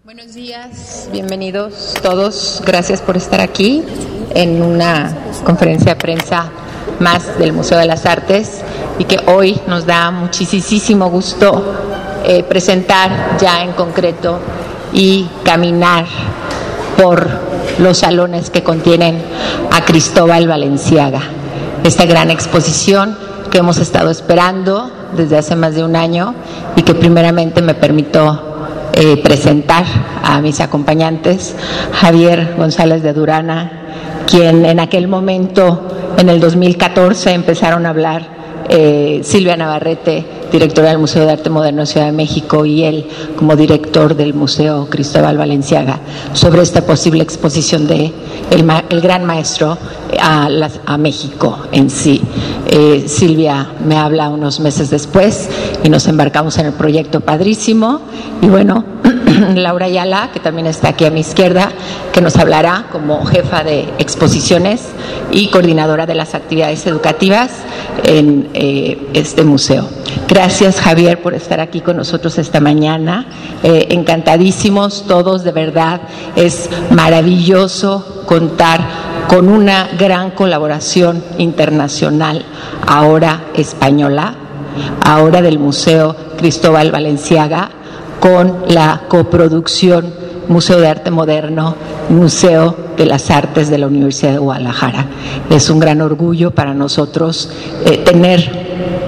Buenos días, bienvenidos todos. Gracias por estar aquí en una conferencia de prensa más del Museo de las Artes y que hoy nos da muchísimo gusto presentar ya en concreto y caminar por los salones que contienen a Cristóbal Balenciaga. Esta gran exposición que hemos estado esperando desde hace más de un año y que primeramente me permito presentar a mis acompañantes, Javier González de Durana, quien en aquel momento, en el 2014, empezaron a hablar Silvia Navarrete, directora del Museo de Arte Moderno de Ciudad de México, y él como director del Museo Cristóbal Balenciaga, sobre esta posible exposición de el gran maestro a México en sí. Silvia me habla unos meses después y nos embarcamos en el proyecto padrísimo. Y bueno, Laura Ayala, que también está aquí a mi izquierda, que nos hablará como jefa de exposiciones y coordinadora de las actividades educativas en este museo. Gracias, Javier, por estar aquí con nosotros esta mañana. Encantadísimos todos, de verdad. Es maravilloso contar con una gran colaboración internacional, ahora española, ahora del Museo Cristóbal Balenciaga, con la coproducción Museo de Arte Moderno, Museo de las Artes de la Universidad de Guadalajara. Es un gran orgullo para nosotros tener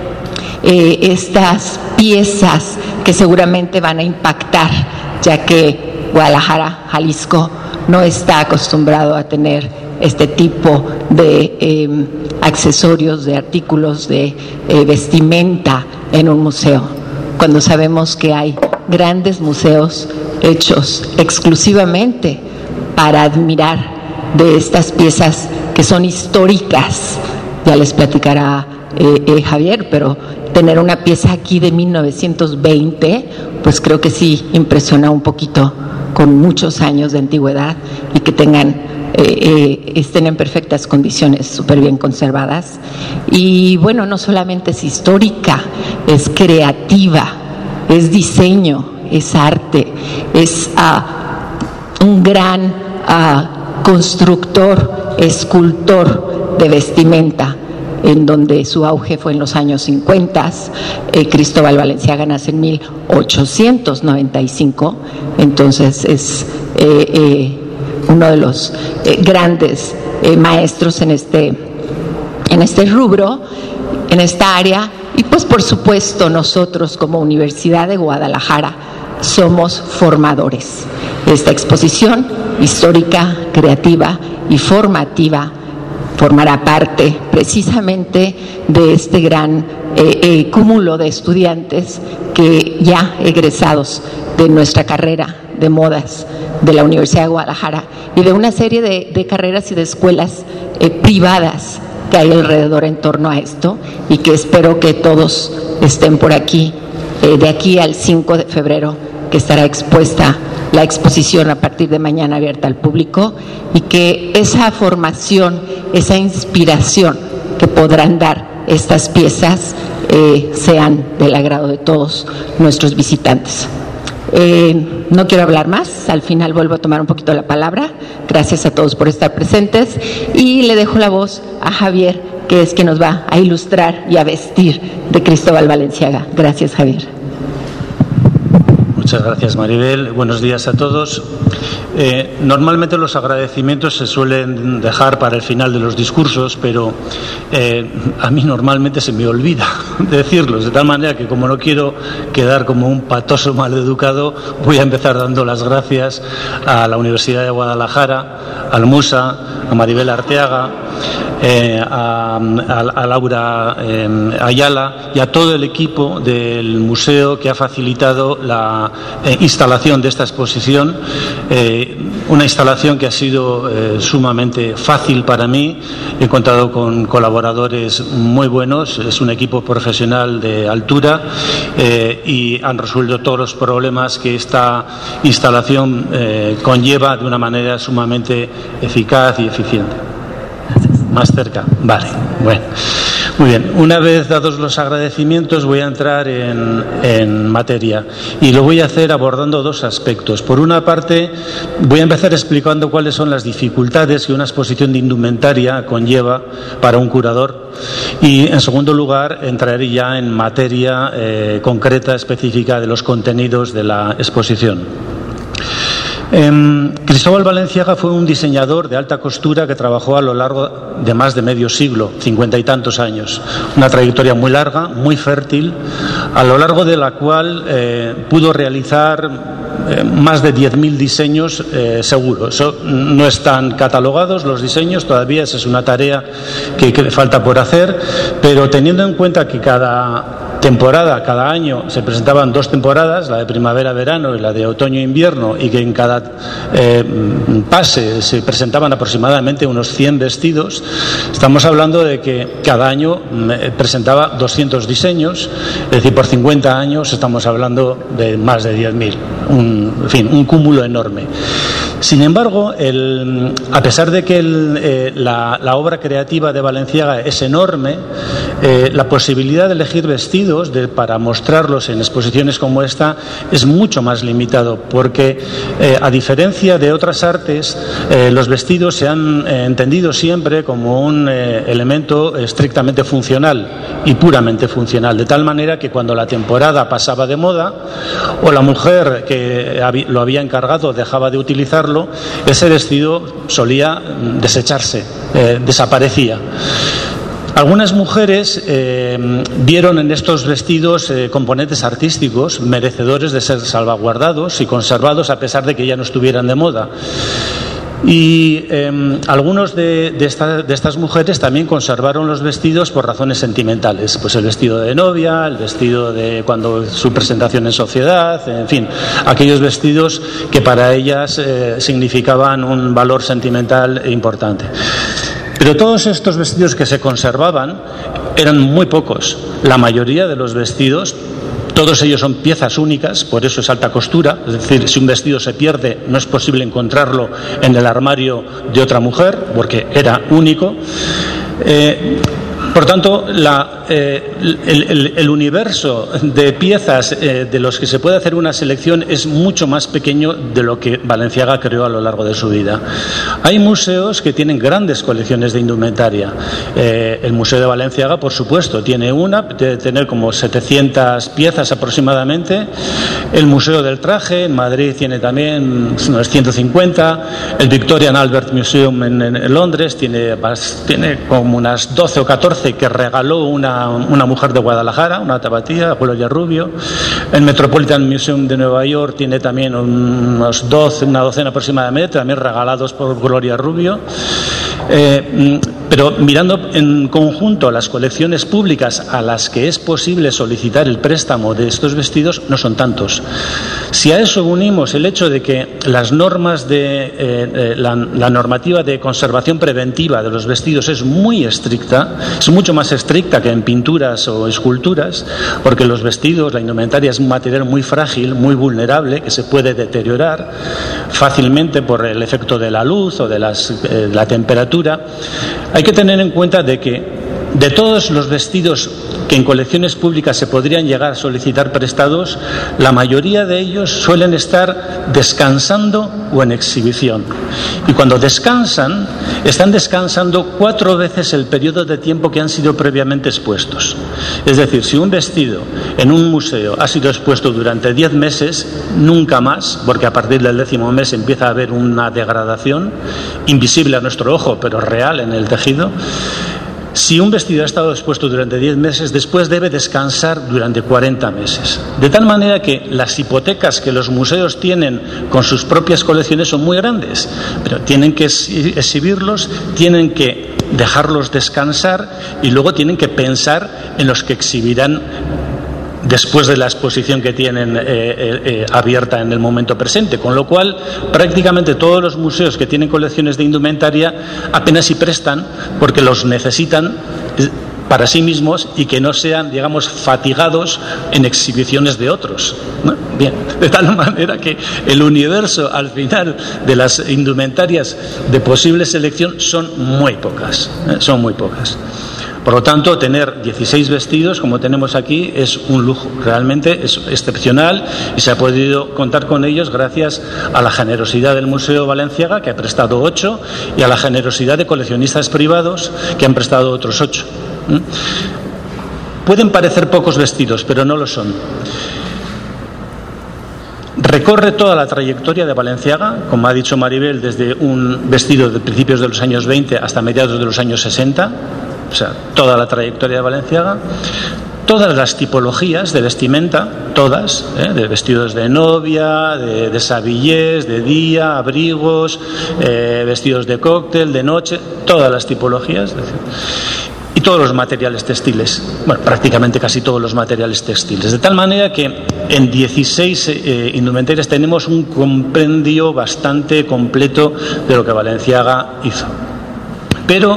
estas piezas que seguramente van a impactar, ya que Guadalajara, Jalisco, no está acostumbrado a tener este tipo de accesorios, de artículos, de vestimenta en un museo, cuando sabemos que hay grandes museos hechos exclusivamente para admirar de estas piezas que son históricas. Ya les platicará Javier, pero tener una pieza aquí de 1920, pues creo que sí impresiona un poquito, con muchos años de antigüedad y que estén en perfectas condiciones, súper bien conservadas. Y bueno, no solamente es histórica, es creativa, es diseño, es arte, es un gran constructor, escultor de vestimenta, en donde su auge fue en los años 50. Cristóbal Balenciaga nace en 1895, entonces es uno de los grandes maestros en este rubro, en esta área. Y pues por supuesto nosotros como Universidad de Guadalajara somos formadores. Esta exposición histórica, creativa y formativa formará parte precisamente de este gran cúmulo de estudiantes que ya egresados de nuestra carrera de modas de la Universidad de Guadalajara y de una serie de carreras y de escuelas privadas que hay alrededor en torno a esto, y que espero que todos estén por aquí de aquí al 5 de febrero, que estará expuesta la exposición a partir de mañana, abierta al público, y que esa formación, esa inspiración que podrán dar estas piezas sean del agrado de todos nuestros visitantes. No quiero hablar más, al final vuelvo a tomar un poquito la palabra. Gracias a todos por estar presentes y le dejo la voz a Javier, que es quien nos va a ilustrar y a vestir de Cristóbal Balenciaga. Gracias, Javier. Muchas gracias, Maribel. Buenos días a todos. Normalmente los agradecimientos se suelen dejar para el final de los discursos, pero a mí normalmente se me olvida decirlos, de tal manera que, como no quiero quedar como un patoso maleducado, voy a empezar dando las gracias a la Universidad de Guadalajara, al MUSA, a Maribel Arteaga, a Laura Ayala y a todo el equipo del museo que ha facilitado la instalación de esta exposición, una instalación que ha sido sumamente fácil para mí. He contado con colaboradores muy buenos, es un equipo profesional de altura y han resuelto todos los problemas que esta instalación conlleva de una manera sumamente eficaz y eficiente. Más cerca, vale, bueno. Muy bien, una vez dados los agradecimientos voy a entrar en materia y lo voy a hacer abordando dos aspectos. Por una parte, voy a empezar explicando cuáles son las dificultades que una exposición de indumentaria conlleva para un curador y, en segundo lugar, entraré ya en materia concreta, específica de los contenidos de la exposición. Cristóbal Balenciaga fue un diseñador de alta costura que trabajó a lo largo de más de medio siglo, 50 y tantos años. Una trayectoria muy larga, muy fértil, a lo largo de la cual pudo realizar más de 10.000 diseños seguro. Eso no están catalogados los diseños, todavía esa es una tarea que falta por hacer, pero teniendo en cuenta que cada temporada, cada año se presentaban dos temporadas, la de primavera-verano y la de otoño-invierno, y que en cada pase se presentaban aproximadamente unos 100 vestidos, estamos hablando de que cada año presentaba 200 diseños, es decir, por 50 años estamos hablando de más de 10.000, un cúmulo enorme. Sin embargo, a pesar de que la obra creativa de Balenciaga es enorme, la posibilidad de elegir vestidos para mostrarlos en exposiciones como esta es mucho más limitado, porque a diferencia de otras artes, los vestidos se han entendido siempre como un elemento estrictamente funcional y puramente funcional, de tal manera que cuando la temporada pasaba de moda o la mujer que lo había encargado dejaba de utilizarlo, ese vestido solía desecharse, desaparecía. Algunas mujeres vieron en estos vestidos componentes artísticos merecedores de ser salvaguardados y conservados a pesar de que ya no estuvieran de moda. Y algunos de estas mujeres también conservaron los vestidos por razones sentimentales, pues el vestido de novia, el vestido de cuando su presentación en sociedad, en fin, aquellos vestidos que para ellas significaban un valor sentimental importante. Pero todos estos vestidos que se conservaban eran muy pocos. La mayoría de los vestidos, todos ellos son piezas únicas, por eso es alta costura, es decir, si un vestido se pierde no es posible encontrarlo en el armario de otra mujer, porque era único. Por tanto, el universo de piezas de los que se puede hacer una selección es mucho más pequeño de lo que Balenciaga creó a lo largo de su vida. Hay museos que tienen grandes colecciones de indumentaria. El Museo de Balenciaga, por supuesto, tiene debe tener como 700 piezas aproximadamente. El Museo del Traje en Madrid tiene también unos 150. El Victorian Albert Museum en Londres tiene como unas 12 o 14 que regaló una mujer de Guadalajara, una tabatía, Gloria Rubio. El Metropolitan Museum de Nueva York tiene también una docena aproximadamente, también regalados por Gloria Rubio. Pero mirando en conjunto las colecciones públicas a las que es posible solicitar el préstamo de estos vestidos, no son tantos. Si a eso unimos el hecho de que las normas de la normativa de conservación preventiva de los vestidos es muy estricta, es mucho más estricta que en pinturas o esculturas, porque los vestidos, la indumentaria es un material muy frágil, muy vulnerable, que se puede deteriorar fácilmente por el efecto de la luz o de la temperatura. Hay que tener en cuenta de que de todos los vestidos que en colecciones públicas se podrían llegar a solicitar prestados, la mayoría de ellos suelen estar descansando o en exhibición. Y cuando descansan, están descansando 4 veces el periodo de tiempo que han sido previamente expuestos. Es decir, si un vestido en un museo ha sido expuesto durante 10 meses, nunca más, porque a partir del 10º mes empieza a haber una degradación, invisible a nuestro ojo, pero real en el tejido. Si un vestido ha estado expuesto durante 10 meses, después debe descansar durante 40 meses. De tal manera que las hipotecas que los museos tienen con sus propias colecciones son muy grandes, pero tienen que exhibirlos, tienen que dejarlos descansar y luego tienen que pensar en los que exhibirán después de la exposición que tienen abierta en el momento presente, con lo cual prácticamente todos los museos que tienen colecciones de indumentaria apenas si prestan porque los necesitan para sí mismos y que no sean, digamos, fatigados en exhibiciones de otros, ¿no? Bien, de tal manera que el universo al final de las indumentarias de posible selección son muy pocas, son muy pocas. Por lo tanto, tener 16 vestidos como tenemos aquí es un lujo, realmente es excepcional, y se ha podido contar con ellos gracias a la generosidad del Museo Balenciaga, que ha prestado 8, y a la generosidad de coleccionistas privados, que han prestado otros 8. Pueden parecer pocos vestidos, pero no lo son. Recorre toda la trayectoria de Balenciaga, como ha dicho Maribel, desde un vestido de principios de los años 20 hasta mediados de los años 60, o sea, toda la trayectoria de Balenciaga, todas las tipologías de vestimenta, todas, de vestidos de novia, de deshabillés, de día, abrigos, vestidos de cóctel, de noche, todas las tipologías, y todos los materiales textiles, bueno, prácticamente casi todos los materiales textiles, de tal manera que en 16 indumentarias tenemos un compendio bastante completo de lo que Balenciaga hizo. Pero,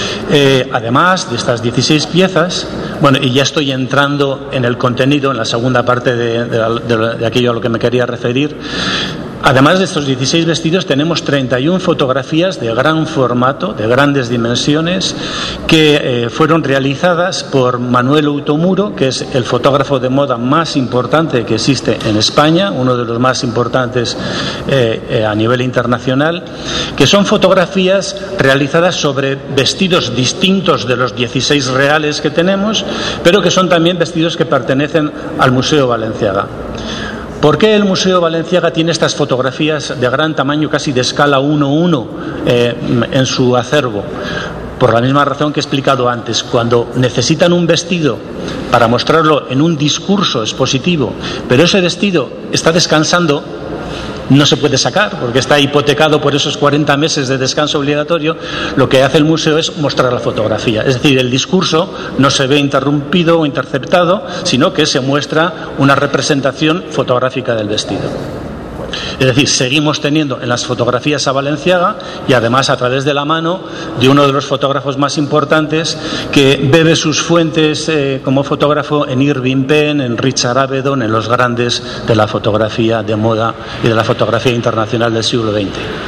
además de estas 16 piezas, bueno, y ya estoy entrando en el contenido, en la segunda parte de aquello a lo que me quería referir. Además de estos 16 vestidos, tenemos 31 fotografías de gran formato, de grandes dimensiones, que fueron realizadas por Manuel Outomuro, que es el fotógrafo de moda más importante que existe en España, uno de los más importantes a nivel internacional, que son fotografías realizadas sobre vestidos distintos de los 16 reales que tenemos, pero que son también vestidos que pertenecen al Museo Balenciaga. ¿Por qué el Museo Balenciaga tiene estas fotografías de gran tamaño, casi de escala 1:1 en su acervo? Por la misma razón que he explicado antes. Cuando necesitan un vestido para mostrarlo en un discurso expositivo, pero ese vestido está descansando, no se puede sacar porque está hipotecado por esos 40 meses de descanso obligatorio, lo que hace el museo es mostrar la fotografía. Es decir, el discurso no se ve interrumpido o interceptado, sino que se muestra una representación fotográfica del vestido. Es decir, seguimos teniendo en las fotografías a Balenciaga, y además a través de la mano de uno de los fotógrafos más importantes, que bebe sus fuentes como fotógrafo en Irving Penn, en Richard Avedon, en los grandes de la fotografía de moda y de la fotografía internacional del siglo XX.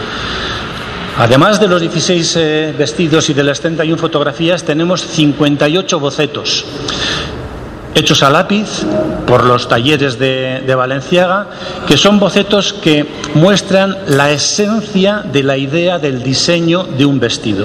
Además de los 16 vestidos y de las 31 fotografías, tenemos 58 bocetos hechos a lápiz por los talleres de Balenciaga, que son bocetos que muestran la esencia de la idea del diseño de un vestido.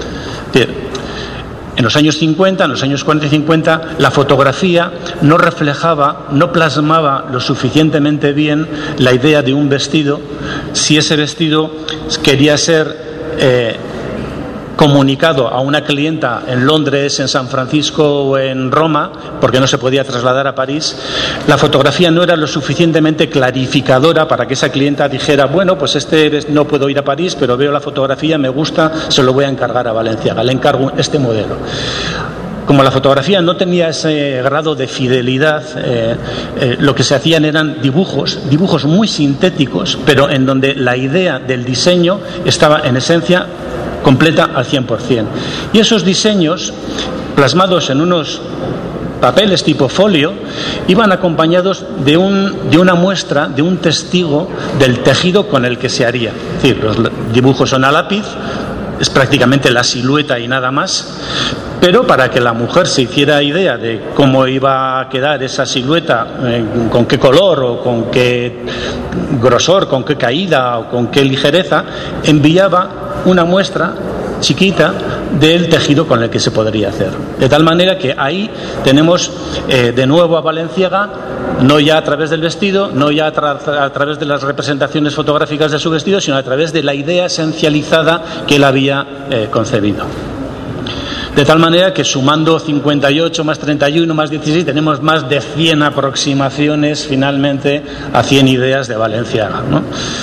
En los años 50, en los años 40 y 50, la fotografía no reflejaba, no plasmaba lo suficientemente bien la idea de un vestido, si ese vestido quería ser comunicado a una clienta en Londres, en San Francisco o en Roma, porque no se podía trasladar a París. La fotografía no era lo suficientemente clarificadora para que esa clienta dijera, bueno, pues no puedo ir a París, pero veo la fotografía, me gusta, se lo voy a encargar a Balenciaga, le encargo este modelo. Como la fotografía no tenía ese grado de fidelidad, lo que se hacían eran dibujos muy sintéticos, pero en donde la idea del diseño estaba en esencia completa al 100%. Y esos diseños, plasmados en unos papeles tipo folio, iban acompañados de una muestra, de un testigo del tejido con el que se haría. Es decir, los dibujos son a lápiz, es prácticamente la silueta y nada más, pero para que la mujer se hiciera idea de cómo iba a quedar esa silueta, con qué color o con qué grosor, con qué caída o con qué ligereza, enviaba una muestra chiquita del tejido con el que se podría hacer. De tal manera que ahí tenemos de nuevo a Balenciaga, no ya a través del vestido, no ya a través de las representaciones fotográficas de su vestido, sino a través de la idea esencializada que él había concebido. De tal manera que sumando 58 más 31 más 16 tenemos más de 100 aproximaciones finalmente a 100 ideas de Balenciaga, ¿no?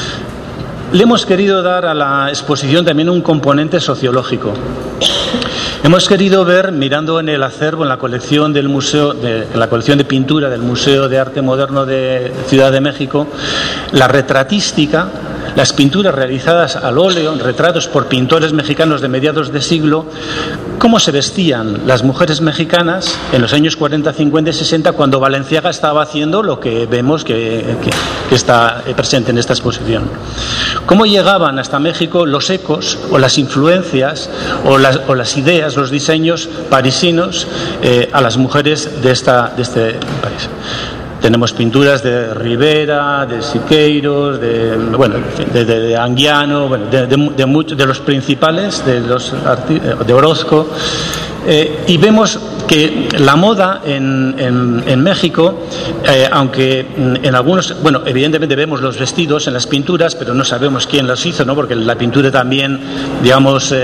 Le hemos querido dar a la exposición también un componente sociológico. Hemos querido ver, mirando en el acervo, en la colección del museo, en la colección de pintura del Museo de Arte Moderno de Ciudad de México, la retratística, las pinturas realizadas al óleo, retratos por pintores mexicanos de mediados de siglo, cómo se vestían las mujeres mexicanas en los años 40, 50 y 60 cuando Balenciaga estaba haciendo lo que vemos que está presente en esta exposición. ¿Cómo llegaban hasta México los ecos o las influencias o las ideas, los diseños parisinos a las mujeres de este país? Tenemos pinturas de Rivera, de Siqueiros, de Anguiano, de los principales, de Orozco, y vemos que la moda en México, aunque en algunos, evidentemente vemos los vestidos en las pinturas, pero no sabemos quién los hizo, ¿no? Porque la pintura también, digamos,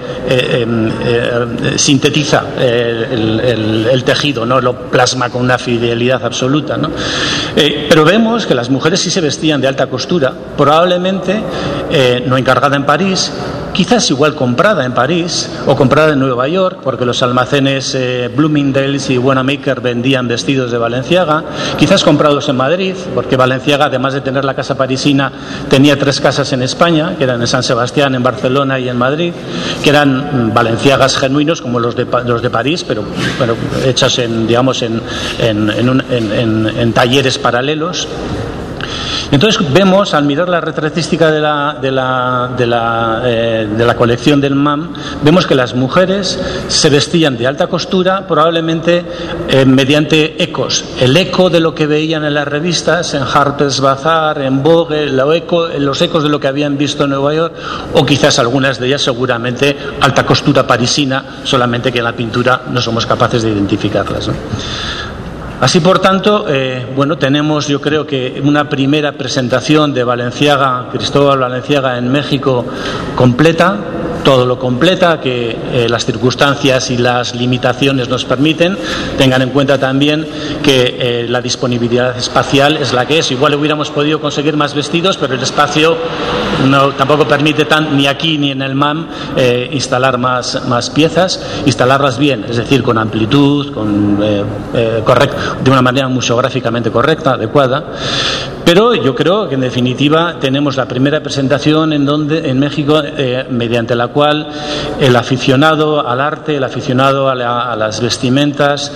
sintetiza el tejido, no lo plasma con una fidelidad absoluta, ¿no? Pero vemos que las mujeres sí se vestían de alta costura, probablemente no encargada en París, quizás igual comprada en París o comprada en Nueva York, porque los almacenes Bloomingdale's y Wanamaker vendían vestidos de Balenciaga, quizás comprados en Madrid, porque Balenciaga, además de tener la casa parisina, tenía 3 casas en España, que eran en San Sebastián, en Barcelona y en Madrid, que eran Balenciagas genuinos como los de París, pero hechas en talleres paralelos. Entonces vemos, al mirar la retratística de la colección del MAM, vemos que las mujeres se vestían de alta costura, probablemente mediante ecos. El eco de lo que veían en las revistas, en Harper's Bazaar, en Vogue, los ecos de lo que habían visto en Nueva York, o quizás algunas de ellas seguramente alta costura parisina, solamente que en la pintura no somos capaces de identificarlas, ¿no? Así, por tanto, tenemos, yo creo que una primera presentación de Cristóbal Balenciaga en México completa, todo lo completa que las circunstancias y las limitaciones nos permiten. Tengan en cuenta también que la disponibilidad espacial es la que es. Igual hubiéramos podido conseguir más vestidos, pero el espacio tampoco permite ni aquí ni en el MAM instalar más piezas, instalarlas bien, es decir, con amplitud, de una manera museográficamente correcta, adecuada. Pero yo creo que en definitiva tenemos la primera presentación en México mediante la cual el aficionado al arte, el aficionado a las vestimentas,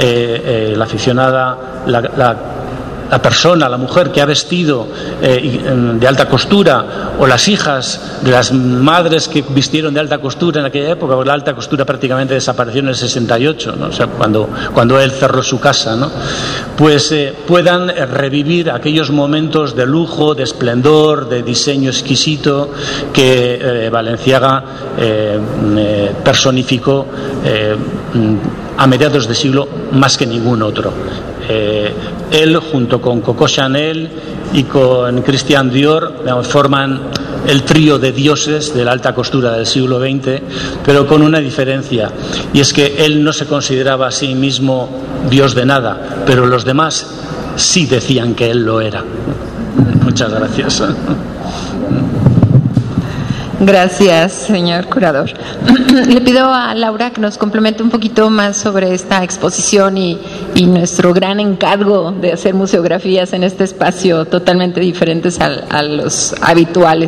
la persona, la mujer que ha vestido de alta costura, o las hijas de las madres que vistieron de alta costura en aquella época, porque la alta costura prácticamente desapareció en el 68, ¿no? O sea, cuando él cerró su casa, ¿no? Pues puedan revivir aquellos momentos de lujo, de esplendor, de diseño exquisito que Balenciaga personificó a mediados de siglo más que ningún otro. Él, junto con Coco Chanel y con Christian Dior, forman el trío de dioses de la alta costura del siglo XX, pero con una diferencia, y es que él no se consideraba a sí mismo dios de nada, pero los demás sí decían que él lo era. Muchas gracias. Gracias, señor curador. Le pido a Laura que nos complemente un poquito más sobre esta exposición y nuestro gran encargo de hacer museografías en este espacio totalmente diferentes a los habituales.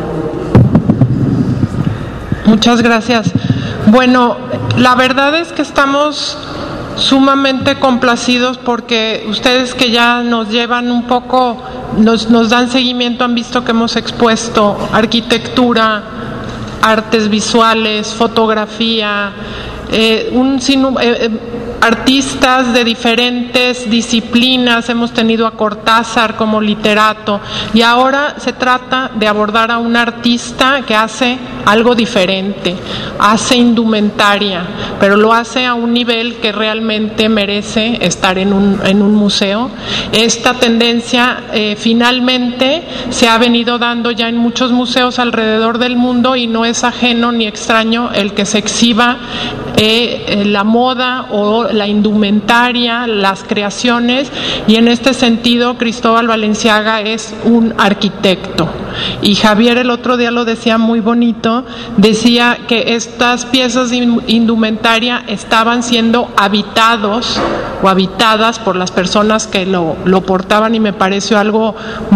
Muchas gracias. Bueno, la verdad es que estamos sumamente complacidos porque ustedes que ya nos llevan un poco, nos dan seguimiento, han visto que hemos expuesto arquitectura, artes visuales, fotografía, artistas de diferentes disciplinas. Hemos tenido a Cortázar como literato, y ahora se trata de abordar a un artista que hace algo diferente, hace indumentaria, pero lo hace a un nivel que realmente merece estar en un museo. Esta tendencia finalmente se ha venido dando ya en muchos museos alrededor del mundo, y no es ajeno ni extraño el que se exhiba la moda o la indumentaria, las creaciones, y en este sentido Cristóbal Balenciaga es un arquitecto. Y Javier el otro día lo decía muy bonito, decía que estas piezas de indumentaria estaban siendo habitadas por las personas que lo portaban, y me pareció algo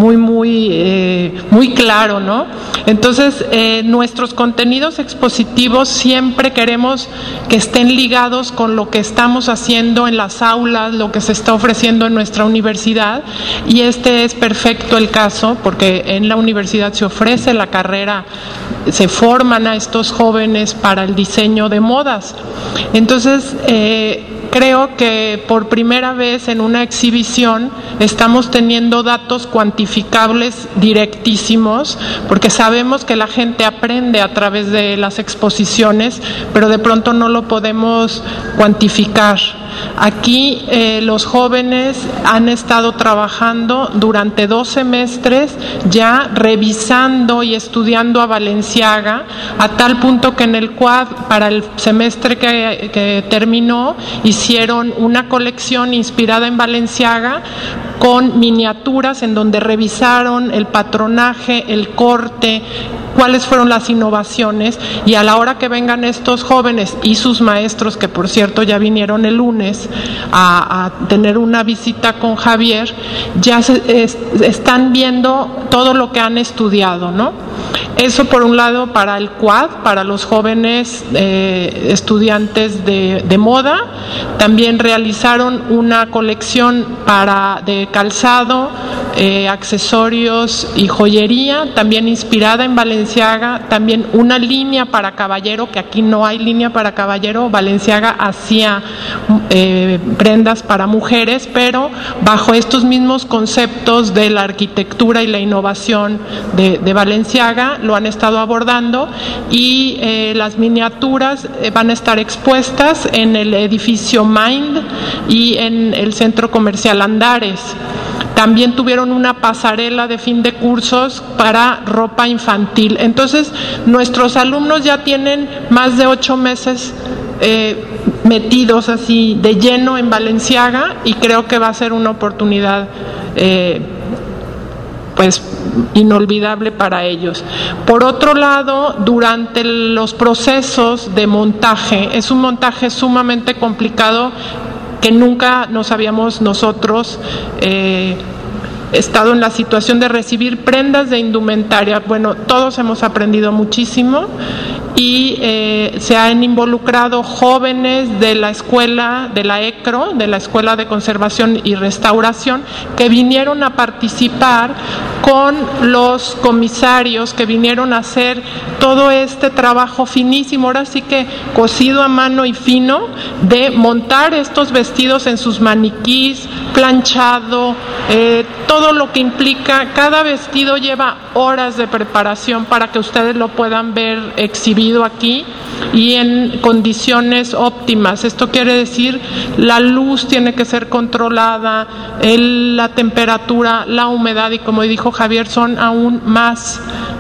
muy claro, ¿no? Entonces, nuestros contenidos expositivos siempre queremos que estén ligados con lo que estamos haciendo en las aulas, lo que se está ofreciendo en nuestra universidad, y este es perfecto el caso, porque en la Universidad universidad se ofrece la carrera, se forman a estos jóvenes para el diseño de modas. Entonces, creo que por primera vez en una exhibición estamos teniendo datos cuantificables directísimos, porque sabemos que la gente aprende a través de las exposiciones, pero de pronto no lo podemos cuantificar. Aquí los jóvenes han estado trabajando durante 2 semestres ya revisando y estudiando a Balenciaga, a tal punto que en el Quad, para el semestre que terminó, hicieron una colección inspirada en Balenciaga con miniaturas en donde revisaron el patronaje, el corte, cuáles fueron las innovaciones, y a la hora que vengan estos jóvenes y sus maestros, que por cierto ya vinieron el lunes a tener una visita con Javier, ya están viendo todo lo que han estudiado, ¿no? Eso por un lado para el Quad, para los jóvenes estudiantes de moda. También realizaron una colección de calzado, accesorios y joyería, también inspirada en Balenciaga. También una línea para caballero, que aquí no hay línea para caballero. Balenciaga hacía prendas para mujeres, pero bajo estos mismos conceptos de la arquitectura y la innovación de Balenciaga lo han estado abordando, y las miniaturas van a estar expuestas en el edificio Mind y en el centro comercial Andares. También tuvieron una pasarela de fin de cursos para ropa infantil. Entonces, nuestros alumnos ya tienen más de 8 meses metidos así de lleno en Balenciaga, y creo que va a ser una oportunidad pues inolvidable para ellos. Por otro lado, durante los procesos de montaje, es un montaje sumamente complicado que nunca nos habíamos nosotros estado en la situación de recibir prendas de indumentaria. Bueno, todos hemos aprendido muchísimo, y se han involucrado jóvenes de la escuela, de la ECRO, de la Escuela de Conservación y Restauración, que vinieron a participar con los comisarios, que vinieron a hacer todo este trabajo finísimo, ahora sí que cosido a mano y fino, de montar estos vestidos en sus maniquís, planchado, todo lo que implica. Cada vestido lleva horas de preparación para que ustedes lo puedan ver exhibido aquí y en condiciones óptimas. Esto quiere decir, la luz tiene que ser controlada, la temperatura, la humedad, y como dijo Javier, son aún más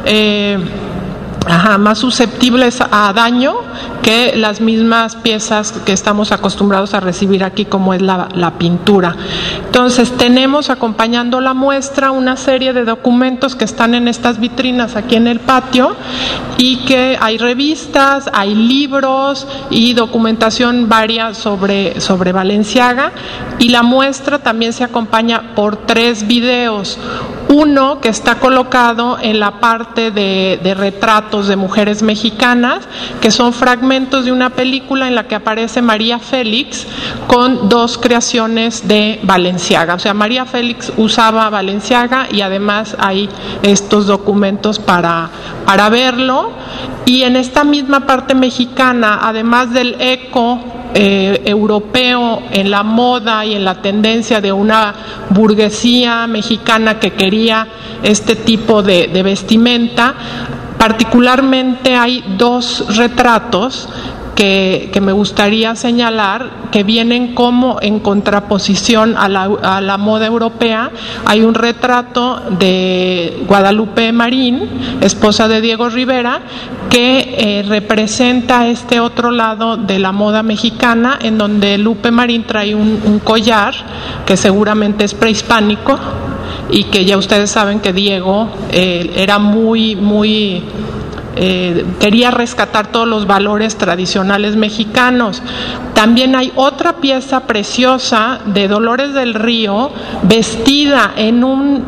más susceptibles a daño que las mismas piezas que estamos acostumbrados a recibir aquí, como es la pintura. Entonces, tenemos acompañando la muestra una serie de documentos que están en estas vitrinas aquí en el patio, y que hay revistas, hay libros y documentación varia sobre Balenciaga, y la muestra también se acompaña por 3 videos. Uno que está colocado en la parte de retratos de mujeres mexicanas, que son fragmentos de una película en la que aparece María Félix con 2 creaciones de Balenciaga. O sea, María Félix usaba Balenciaga, y además hay estos documentos para verlo. Y en esta misma parte mexicana, además del eco europeo en la moda y en la tendencia de una burguesía mexicana que quería este tipo de vestimenta, particularmente hay 2 retratos que me gustaría señalar, que vienen como en contraposición a la moda europea. Hay un retrato de Guadalupe Marín, esposa de Diego Rivera, que representa este otro lado de la moda mexicana, en donde Lupe Marín trae un collar que seguramente es prehispánico, y que ya ustedes saben que Diego era muy quería rescatar todos los valores tradicionales mexicanos. También hay otra pieza preciosa de Dolores del Río, vestida en un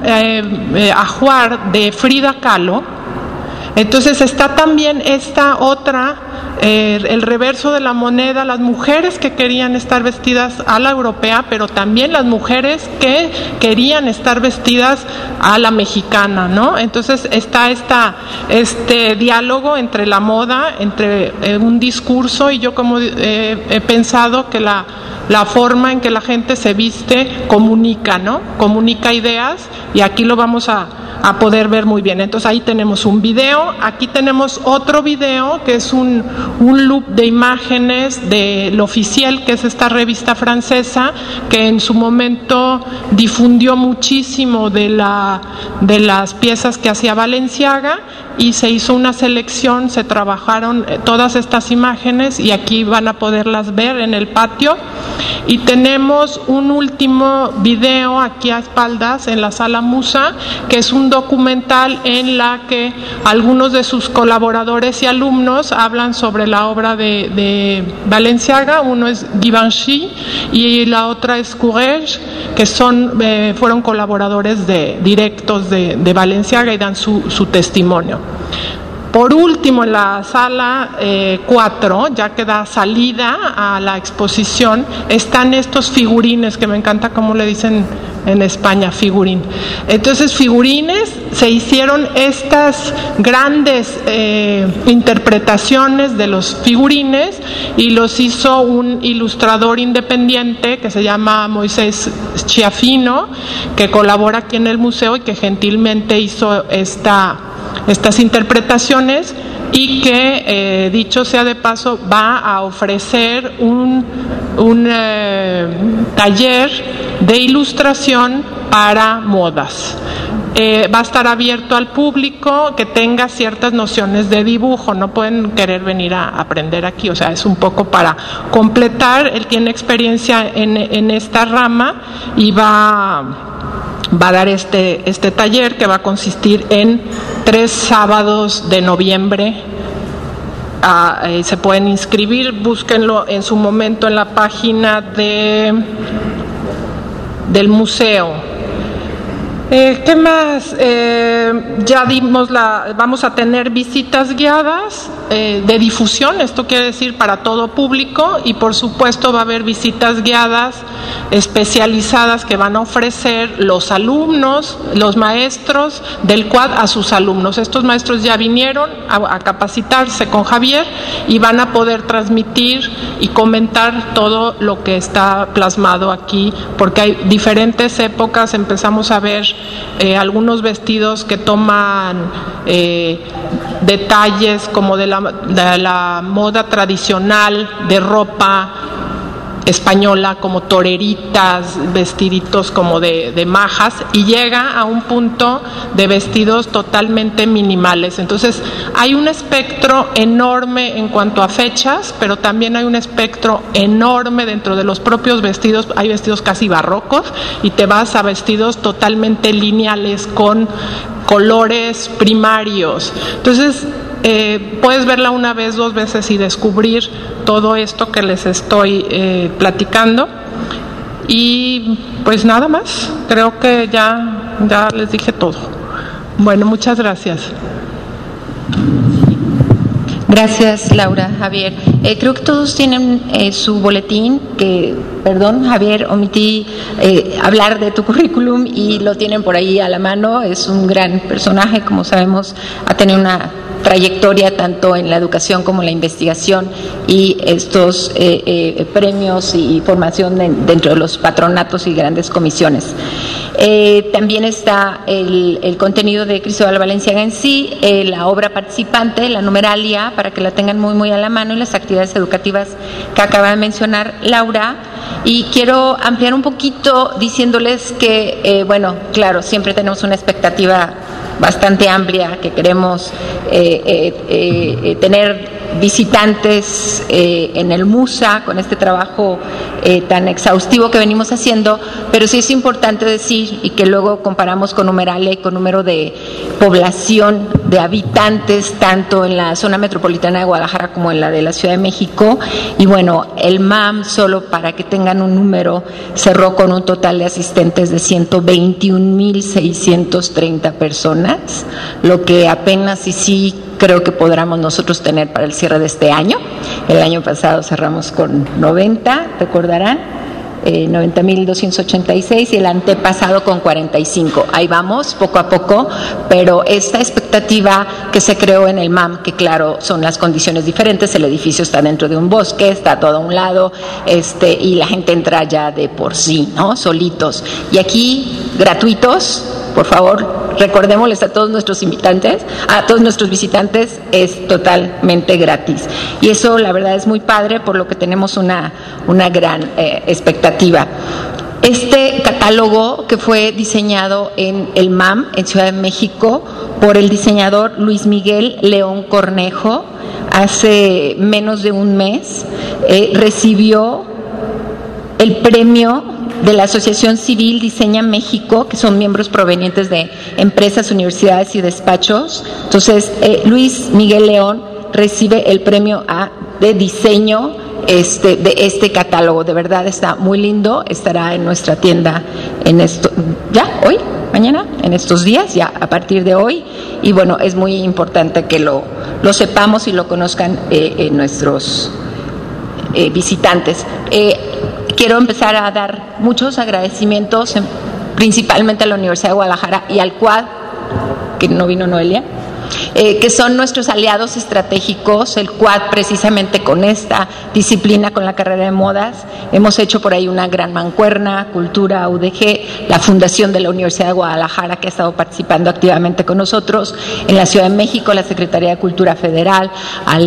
ajuar de Frida Kahlo. Entonces está también esta otra el reverso de la moneda, las mujeres que querían estar vestidas a la europea, pero también las mujeres que querían estar vestidas a la mexicana, ¿no? Entonces está este diálogo entre la moda, entre un discurso, y yo como he pensado que la forma en que la gente se viste comunica, ¿no? Comunica ideas, y aquí lo vamos a poder ver muy bien. Entonces ahí tenemos un video, aquí tenemos otro video que es un loop de imágenes de L'Officiel, que es esta revista francesa que en su momento difundió muchísimo de las piezas que hacía Balenciaga, y se hizo una selección, se trabajaron todas estas imágenes y aquí van a poderlas ver en el patio. Y tenemos un último video aquí a espaldas en la Sala Musa, que es un documental en la que algunos de sus colaboradores y alumnos hablan sobre la obra de Balenciaga. Uno es Givenchy y la otra es Courrèges, que fueron colaboradores directos de Balenciaga y dan su testimonio. Por último, en la sala 4, ya que da salida a la exposición, están estos figurines, que me encanta cómo le dicen en España, figurín. Entonces, figurines, se hicieron estas grandes interpretaciones de los figurines, y los hizo un ilustrador independiente que se llama Moisés Schiaffino, que colabora aquí en el museo y que gentilmente hizo estas interpretaciones, y que, dicho sea de paso, va a ofrecer un taller de ilustración para modas. Va a estar abierto al público que tenga ciertas nociones de dibujo, no pueden querer venir a aprender aquí, o sea, es un poco para completar. Él tiene experiencia en esta rama y va a dar este taller, que va a consistir en 3 sábados de noviembre. Se pueden inscribir, búsquenlo en su momento en la página del museo. ¿Qué más? Ya vamos a tener visitas guiadas de difusión, esto quiere decir para todo público, y por supuesto va a haber visitas guiadas especializadas que van a ofrecer los alumnos, los maestros del Quad a sus alumnos. Estos maestros ya vinieron a capacitarse con Javier y van a poder transmitir y comentar todo lo que está plasmado aquí, porque hay diferentes épocas. Empezamos a ver algunos vestidos que toman detalles como de la moda tradicional de ropa española, como toreritas, vestiditos como de majas, y llega a un punto de vestidos totalmente minimales. Entonces hay un espectro enorme en cuanto a fechas, pero también hay un espectro enorme dentro de los propios vestidos. Hay vestidos casi barrocos y te vas a vestidos totalmente lineales con colores primarios. Entonces puedes verla una vez, 2 veces y descubrir todo esto que les estoy platicando. Y pues nada más, creo que ya les dije todo. Bueno, muchas gracias. Gracias, Laura, Javier. Creo que todos tienen su boletín, perdón, Javier, omití hablar de tu currículum y lo tienen por ahí a la mano. Es un gran personaje, como sabemos, ha tenido una trayectoria tanto en la educación como en la investigación, y estos premios y formación dentro de los patronatos y grandes comisiones. También está el contenido de Cristóbal Balenciaga en sí, la obra participante, la numeralia, para que la tengan muy muy a la mano, y las actividades educativas que acaba de mencionar Laura. Y quiero ampliar un poquito diciéndoles que, bueno, claro, siempre tenemos una expectativa bastante amplia, que queremos tener visitantes en el MUSA con este trabajo tan exhaustivo que venimos haciendo, pero sí es importante decir, y que luego comparamos con numeralia y con número de población de habitantes tanto en la zona metropolitana de Guadalajara como en la de la Ciudad de México, y bueno, el MAM, solo para que tengan un número, cerró con un total de asistentes de 121,630 personas, lo que apenas y sí creo que podamos nosotros tener para el cierre de este año. El año pasado cerramos con 90, recordarán. 90,286 y el antepasado con 45. Ahí vamos, poco a poco, pero esta expectativa que se creó en el MAM, que claro, son las condiciones diferentes, el edificio está dentro de un bosque, está todo a un lado, y la gente entra ya de por sí, ¿no? Solitos. Y aquí, gratuitos, por favor, recordémosles a todos nuestros invitantes, a todos nuestros visitantes, es totalmente gratis. Y eso, la verdad, es muy padre, por lo que tenemos una gran expectativa. Este catálogo, que fue diseñado en el MAM, en Ciudad de México, por el diseñador Luis Miguel León Cornejo, hace menos de un mes, recibió el premio de la Asociación Civil Diseña México, que son miembros provenientes de empresas, universidades y despachos. Entonces, Luis Miguel León recibe el premio de diseño de este catálogo. De verdad está muy lindo, estará en nuestra tienda hoy, mañana, en estos días, ya a partir de hoy. Y bueno, es muy importante que lo sepamos y lo conozcan nuestros visitantes. Quiero empezar a dar muchos agradecimientos, principalmente a la Universidad de Guadalajara y al CUAD, que no vino Noelia, que son nuestros aliados estratégicos. El CUAD, precisamente con esta disciplina, con la carrera de modas, hemos hecho por ahí una gran mancuerna, Cultura, UDG, la Fundación de la Universidad de Guadalajara, que ha estado participando activamente con nosotros, en la Ciudad de México, la Secretaría de Cultura Federal, al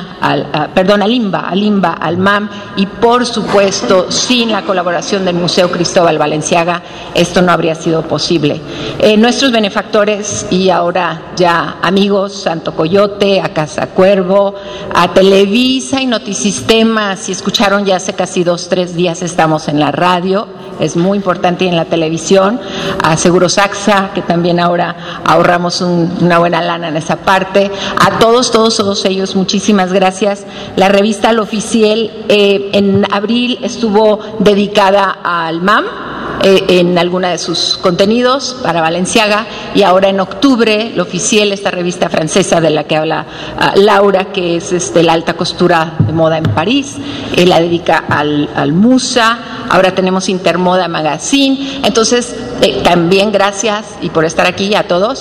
INBA, al MAM, y por supuesto, sin la colaboración del Museo Cristóbal Balenciaga, esto no habría sido posible. Nuestros benefactores y ahora ya amigos, Santo Coyote, a Casa Cuervo, a Televisa y Notisistema. Si escucharon, ya hace casi 2-3 días estamos en la radio, es muy importante, y en la televisión. A Seguros AXA, que también ahora ahorramos una buena lana en esa parte. A todos ellos, muchísimas gracias. La revista Al Oficial en abril estuvo dedicada al MAM, en alguna de sus contenidos para Balenciaga, y ahora en octubre, Lo Oficial, esta revista francesa de la que habla Laura, que es la alta costura de moda en París, la dedica al Musa. Ahora tenemos Intermoda Magazine. Entonces, también gracias, y por estar aquí, a todos,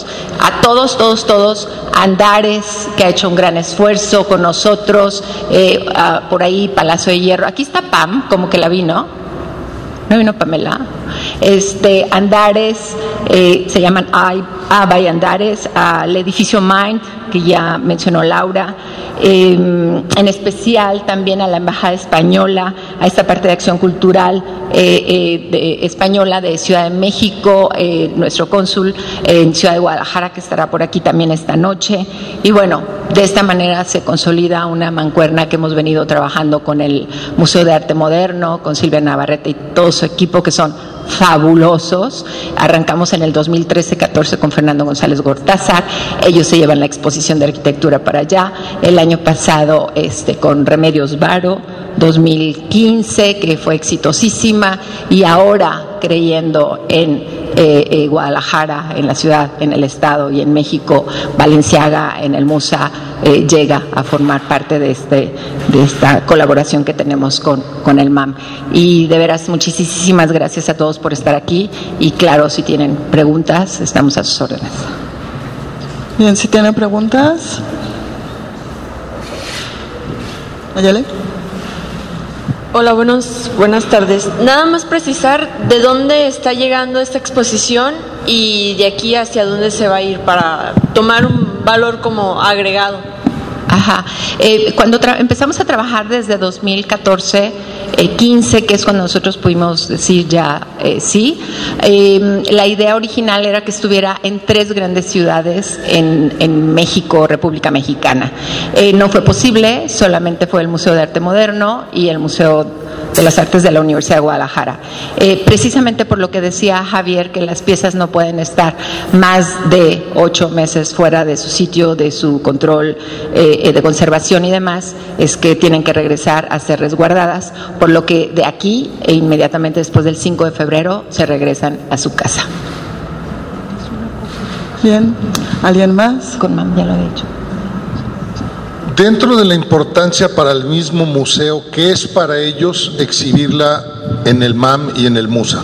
Andares, que ha hecho un gran esfuerzo con nosotros, por ahí Palacio de Hierro. Aquí está Pam, como que la vi, ¿no? ¿No vino Pamela? Andares, se llaman Aba y Andares, al edificio Mind, que ya mencionó Laura, en especial también a la Embajada Española, a esta parte de acción cultural española de Ciudad de México, nuestro cónsul en Ciudad de Guadalajara, que estará por aquí también esta noche. Y bueno, de esta manera se consolida una mancuerna que hemos venido trabajando con el Museo de Arte Moderno, con Silvia Navarrete y todo su equipo, que son fabulosos. Arrancamos en el 2013-14 con Fernando González Gortázar. Ellos se llevan la exposición de arquitectura para allá. El año pasado con Remedios Varo, 2015, que fue exitosísima, y ahora creyendo en Guadalajara, en la ciudad, en el estado y en México, Balenciaga en el Musa llega a formar parte de esta colaboración que tenemos con el MAM. Y de veras, muchísimas gracias a todos por estar aquí, y claro, si tienen preguntas, estamos a sus órdenes. Bien, si tienen preguntas. Ayale. Hola, buenas tardes. Nada más precisar de dónde está llegando esta exposición y de aquí hacia dónde se va a ir para tomar un valor como agregado. Ajá. Cuando empezamos a trabajar desde 2014, 15, que es cuando nosotros pudimos decir ya sí, la idea original era que estuviera en 3 grandes ciudades en México, República Mexicana. No fue posible, solamente fue el Museo de Arte Moderno y el Museo de las Artes de la Universidad de Guadalajara. Precisamente por lo que decía Javier, que las piezas no pueden estar más de 8 meses fuera de su sitio, de su control de conservación y demás, es que tienen que regresar a ser resguardadas, por lo que de aquí e inmediatamente después del 5 de febrero se regresan a su casa. Bien, ¿alguien más? Con MAM, ya lo he dicho. Dentro de la importancia para el mismo museo, ¿qué es para ellos exhibirla en el MAM y en el MUSA?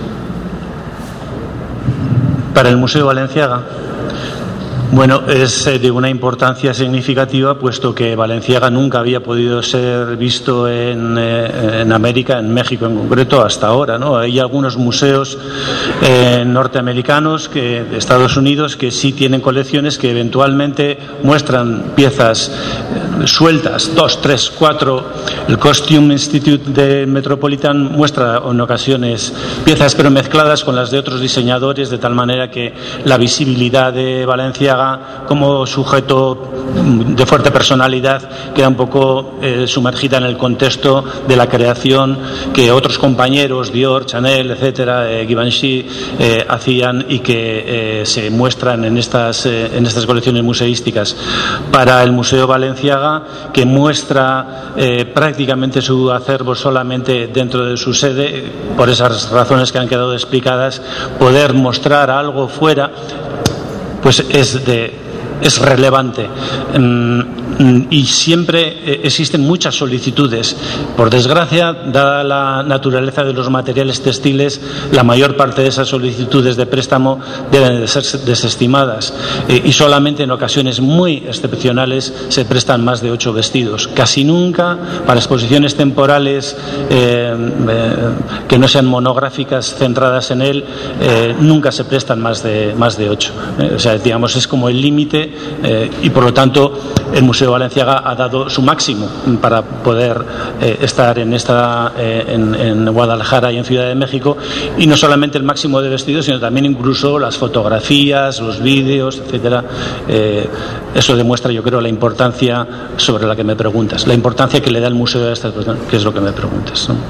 Para el Museo Balenciaga, bueno, es de una importancia significativa, puesto que Balenciaga nunca había podido ser visto en América, en México en concreto, hasta ahora, ¿no? Hay algunos museos norteamericanos, de Estados Unidos, que sí tienen colecciones que eventualmente muestran piezas sueltas, 2, 3, 4. El Costume Institute de Metropolitan muestra en ocasiones piezas pero mezcladas con las de otros diseñadores, de tal manera que la visibilidad de Balenciaga como sujeto de fuerte personalidad queda un poco sumergida en el contexto de la creación que otros compañeros, Dior, Chanel, etcétera, Givenchy, hacían y que se muestran en estas colecciones museísticas. Para el Museo Balenciaga, que muestra prácticamente su acervo solamente dentro de su sede, por esas razones que han quedado explicadas, poder mostrar algo fuera pues es relevante. Y siempre existen muchas solicitudes. Por desgracia, dada la naturaleza de los materiales textiles, la mayor parte de esas solicitudes de préstamo deben de ser desestimadas y solamente en ocasiones muy excepcionales se prestan más de 8 vestidos. Casi nunca, para exposiciones temporales que no sean monográficas centradas en él, nunca se prestan más de 8. O sea, digamos, es como el límite y por lo tanto el Museo Balenciaga ha dado su máximo para poder estar en Guadalajara y en Ciudad de México, y no solamente el máximo de vestidos, sino también incluso las fotografías, los vídeos, etcétera. Eso demuestra, yo creo, la importancia sobre la que me preguntas, la importancia que le da el museo a esta cuestión, que es lo que me preguntas, ¿no?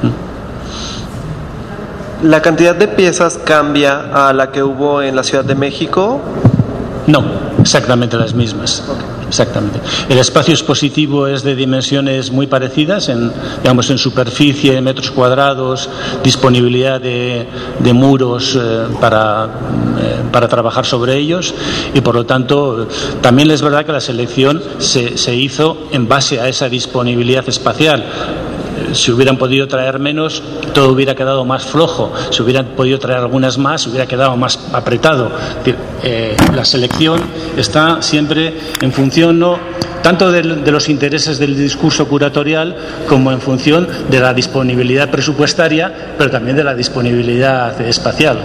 ¿La cantidad de piezas cambia a la que hubo en la Ciudad de México? No, exactamente las mismas. Okay. Exactamente. El espacio expositivo es de dimensiones muy parecidas, en superficie, metros cuadrados, disponibilidad de muros para trabajar sobre ellos, y por lo tanto también es verdad que la selección se hizo en base a esa disponibilidad espacial. Si hubieran podido traer menos, todo hubiera quedado más flojo. Si hubieran podido traer algunas más, hubiera quedado más apretado. La selección está siempre en función no tanto de los intereses del discurso curatorial como en función de la disponibilidad presupuestaria, pero también de la disponibilidad espacial.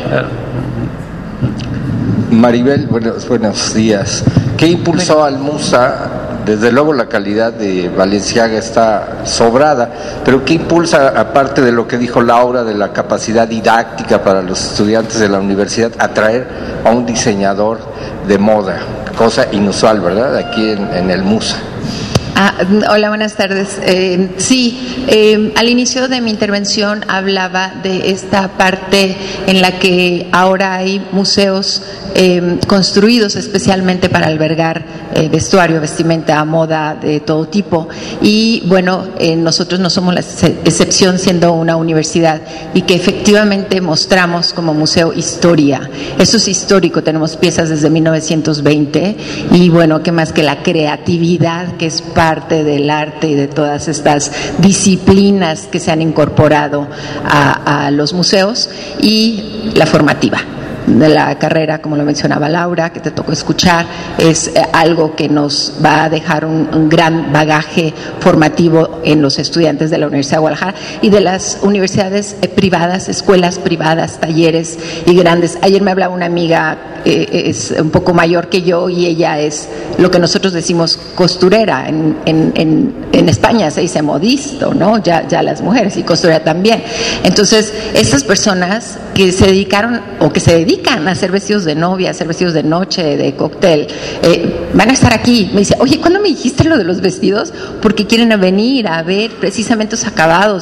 Maribel, buenos días. ¿Qué impulsó al MUSA? Desde luego la calidad de Balenciaga está sobrada, pero ¿qué impulsa, aparte de lo que dijo Laura, de la capacidad didáctica para los estudiantes de la universidad, atraer a un diseñador de moda? Cosa inusual, ¿verdad? Aquí en el MUSA. Hola, buenas tardes. Al inicio de mi intervención hablaba de esta parte en la que ahora hay museos construidos especialmente para albergar vestuario, vestimenta, moda de todo tipo. Y bueno, nosotros no somos la excepción, siendo una universidad, y que efectivamente mostramos como museo historia. Eso es histórico, tenemos piezas desde 1920 y bueno, qué más que la creatividad, que es parte del arte y de todas estas disciplinas que se han incorporado a los museos, y la formativa de la carrera, como lo mencionaba Laura, que te tocó escuchar, es algo que nos va a dejar un gran bagaje formativo en los estudiantes de la Universidad de Guadalajara y de las universidades privadas, escuelas privadas, talleres y grandes. Ayer me hablaba una amiga, es un poco mayor que yo, y ella es lo que nosotros decimos costurera. En España se dice modisto, ¿no? Ya las mujeres, y costurera también. Entonces, estas personas que se dedicaron o que se dedican a hacer vestidos de novia, a hacer vestidos de noche, de cóctel, van a estar aquí. Me dice, oye, ¿cuándo me dijiste lo de los vestidos? Porque quieren venir a ver precisamente esos acabados,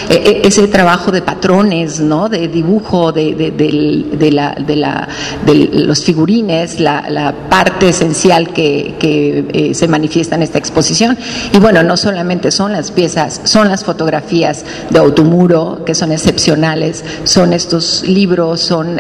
ese trabajo de patrones, ¿no? De dibujo, de los figurines, la parte esencial que se manifiesta en esta exposición. Y bueno, no solamente son las piezas, son las fotografías de Otumuro, que son excepcionales, son estos libros, son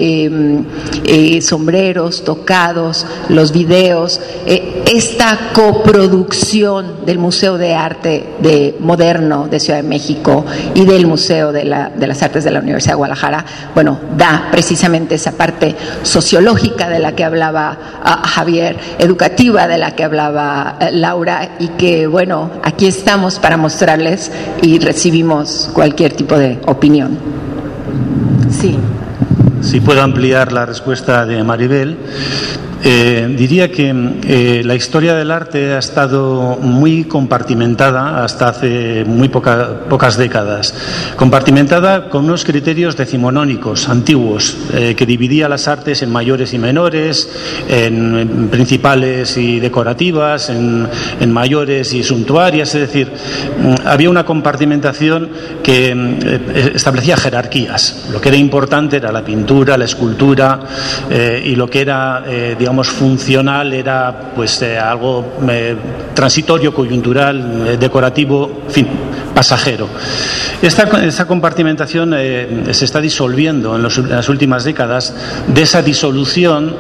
sombreros, tocados, los videos, esta coproducción del Museo de Arte Moderno de Ciudad de México y del Museo de las Artes de la Universidad de Guadalajara, bueno, da precisamente esa parte sociológica de la que hablaba Javier, educativa de la que hablaba Laura, y que, bueno, aquí estamos para mostrarles y recibimos cualquier tipo de opinión. Sí. Si puedo ampliar la respuesta de Maribel. Diría que la historia del arte ha estado muy compartimentada hasta hace muy pocas décadas. Compartimentada con unos criterios decimonónicos antiguos, que dividía las artes en mayores y menores, en principales y decorativas, en mayores y suntuarias. Es decir, había una compartimentación que establecía jerarquías. Lo que era importante era la pintura, la escultura, y lo que era, digamos, funcional era pues algo transitorio, coyuntural, decorativo, en fin, pasajero. Esta compartimentación se está disolviendo en las últimas décadas, de esa disolución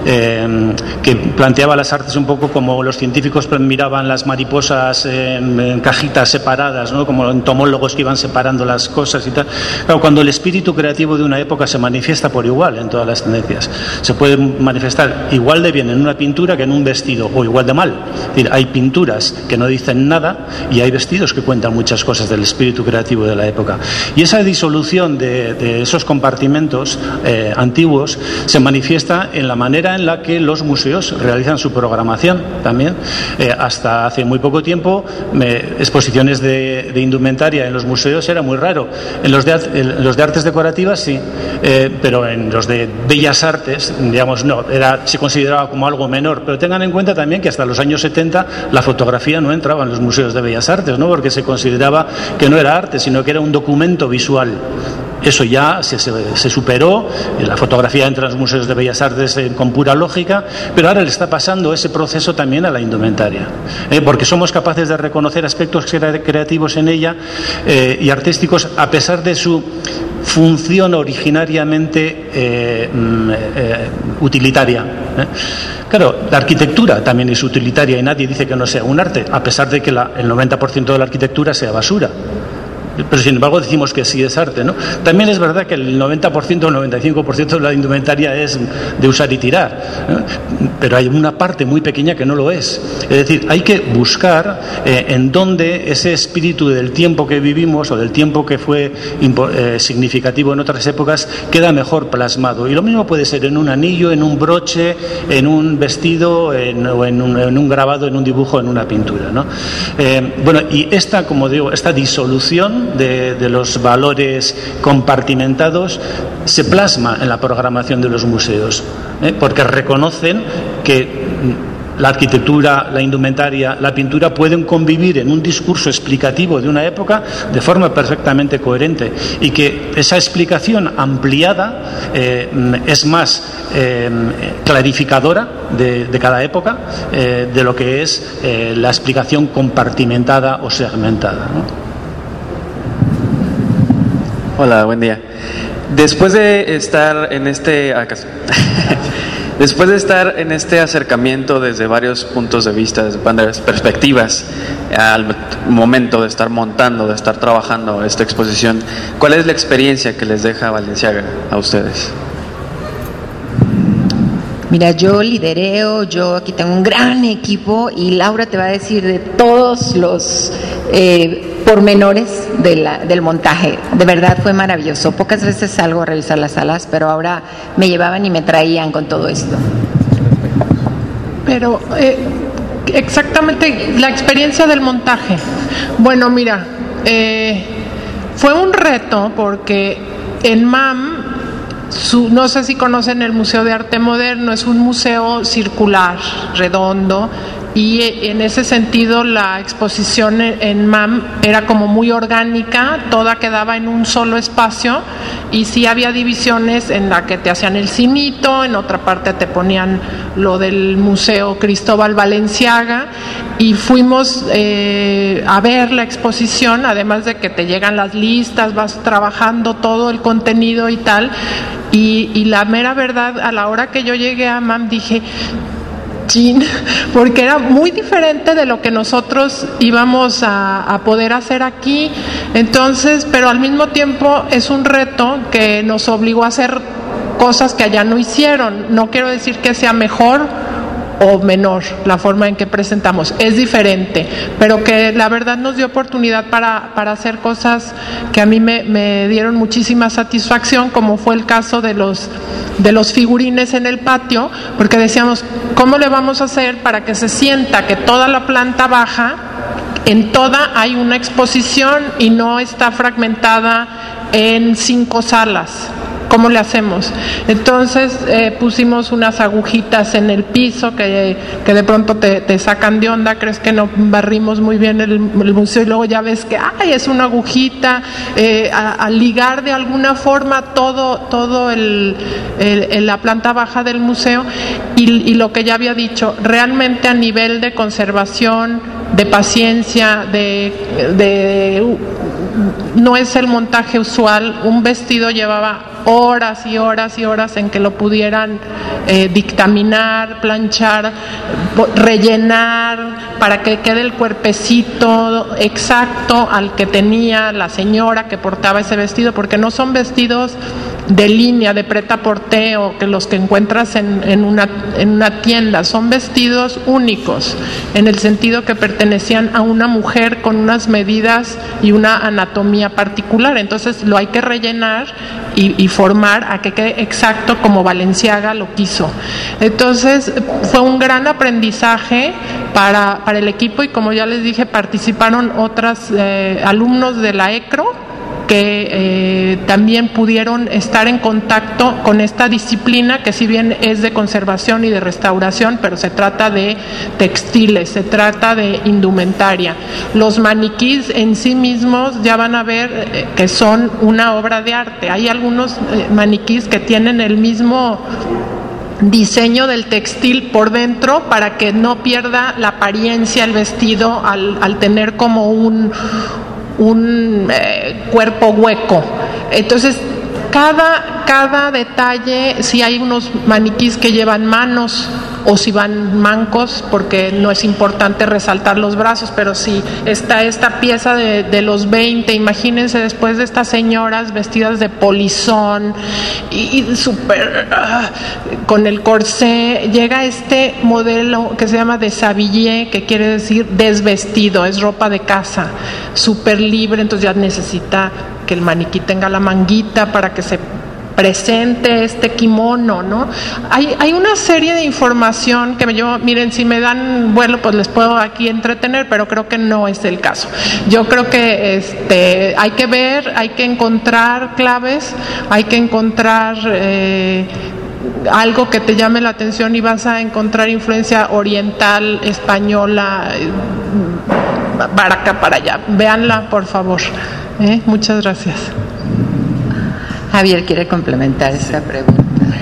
que planteaba las artes un poco como los científicos miraban las mariposas en cajitas separadas, ¿no? Como entomólogos que iban separando las cosas y tal. Claro, cuando el espíritu creativo de una época se manifiesta por igual en todas las tendencias, se puede manifestar igual de bien en una pintura que en un vestido, o igual de mal. Es decir, hay pinturas que no dicen nada y hay vestidos que cuentan muchas cosas del espíritu creativo de la época. Y esa disolución de esos compartimentos antiguos se manifiesta en la manera en la que los museos realizan su programación también. Hasta hace muy poco tiempo, exposiciones de indumentaria en los museos era muy raro. En los de artes decorativas sí, pero en los de bellas artes, digamos, no, se consideraba como algo menor. Pero tengan en cuenta también que hasta los años 70 la fotografía no entraba en los museos de bellas artes, ¿no? Porque se consideraba que no era arte, sino que era un documento visual. Eso ya se superó, la fotografía entra en los museos de bellas artes con pura lógica, pero ahora le está pasando ese proceso también a la indumentaria, porque somos capaces de reconocer aspectos creativos en ella y artísticos, a pesar de su función originariamente utilitaria. Claro, la arquitectura también es utilitaria y nadie dice que no sea un arte, a pesar de que el 90% de la arquitectura sea basura. Pero sin embargo decimos que sí es arte, ¿no? También es verdad que el 90% o el 95% de la indumentaria es de usar y tirar, ¿no? Pero hay una parte muy pequeña que no lo es. Es decir, hay que buscar en dónde ese espíritu del tiempo que vivimos o del tiempo que fue significativo en otras épocas queda mejor plasmado. Y lo mismo puede ser en un anillo, en un broche, en un vestido o en un grabado, en un dibujo, en una pintura, ¿no? Bueno, y como digo, esta disolución de los valores compartimentados se plasma en la programación de los museos, porque reconocen que la arquitectura, la indumentaria, la pintura pueden convivir en un discurso explicativo de una época de forma perfectamente coherente, y que esa explicación ampliada es más clarificadora de cada época de lo que es la explicación compartimentada o segmentada, ¿no? Hola, buen día. Después de estar en después de estar en este acercamiento desde varios puntos de vista, desde varias perspectivas, al momento de estar montando, de estar trabajando esta exposición, ¿cuál es la experiencia que les deja Balenciaga a ustedes? Mira, yo lidereo, yo aquí tengo un gran equipo y Laura te va a decir de todos los pormenores del montaje. De verdad fue maravilloso. Pocas veces salgo a revisar las salas, pero ahora me llevaban y me traían con todo esto. Pero exactamente la experiencia del montaje. Bueno, mira, fue un reto porque en MAM, no sé si conocen el Museo de Arte Moderno, es un museo circular, redondo, y en ese sentido la exposición en MAM era como muy orgánica, toda quedaba en un solo espacio y sí había divisiones en la que te hacían el cinito, en otra parte te ponían lo del Museo Cristóbal Balenciaga y fuimos a ver la exposición, además de que te llegan las listas, vas trabajando todo el contenido y tal, y la mera verdad, a la hora que yo llegué a MAM dije, chin, porque era muy diferente de lo que nosotros íbamos a poder hacer aquí. Entonces, pero al mismo tiempo es un reto que nos obligó a hacer cosas que allá no hicieron. No quiero decir que sea mejor o menor la forma en que presentamos, es diferente, pero que la verdad nos dio oportunidad para hacer cosas que a mí me dieron muchísima satisfacción, como fue el caso de los figurines en el patio, porque decíamos, ¿cómo le vamos a hacer para que se sienta que toda la planta baja, en toda hay una exposición y no está fragmentada en 5 salas? ¿Cómo le hacemos? Entonces pusimos unas agujitas en el piso que de pronto te sacan de onda, crees que no barrimos muy bien el museo y luego ya ves que ¡ay! Es una agujita, a ligar de alguna forma todo la planta baja del museo y lo que ya había dicho, realmente a nivel de conservación, de paciencia, no es el montaje usual. Un vestido llevaba horas y horas y horas en que lo pudieran dictaminar, planchar, rellenar para que quede el cuerpecito exacto al que tenía la señora que portaba ese vestido, porque no son vestidos de línea, de prêt-à-porter o que los que encuentras en una tienda, son vestidos únicos en el sentido que pertenecían a una mujer con unas medidas y una anatomía particular. Entonces lo hay que rellenar y formar a que quede exacto como Balenciaga lo quiso. Entonces fue un gran aprendizaje para el equipo y, como ya les dije, participaron otros alumnos de la ECRO que también pudieron estar en contacto con esta disciplina que, si bien es de conservación y de restauración, pero se trata de textiles, se trata de indumentaria. Los maniquís en sí mismos ya van a ver que son una obra de arte. Hay algunos maniquís que tienen el mismo diseño del textil por dentro para que no pierda la apariencia el vestido al tener como un cuerpo hueco. Entonces cada detalle, si hay unos maniquís que llevan manos o si van mancos, porque no es importante resaltar los brazos, pero si está esta pieza de los 20, imagínense después de estas señoras vestidas de polizón y súper con el corsé, llega este modelo que se llama déshabillé, que quiere decir desvestido, es ropa de casa, súper libre, entonces ya necesita que el maniquí tenga la manguita para que se presente este kimono, ¿no? Hay una serie de información que miren, si me dan vuelo, pues les puedo aquí entretener, pero creo que no es el caso. Yo creo que hay que ver, hay que encontrar claves, hay que encontrar algo que te llame la atención y vas a encontrar influencia oriental, española, para acá, para allá. Véanla, por favor. Muchas gracias. Javier quiere complementar esta pregunta.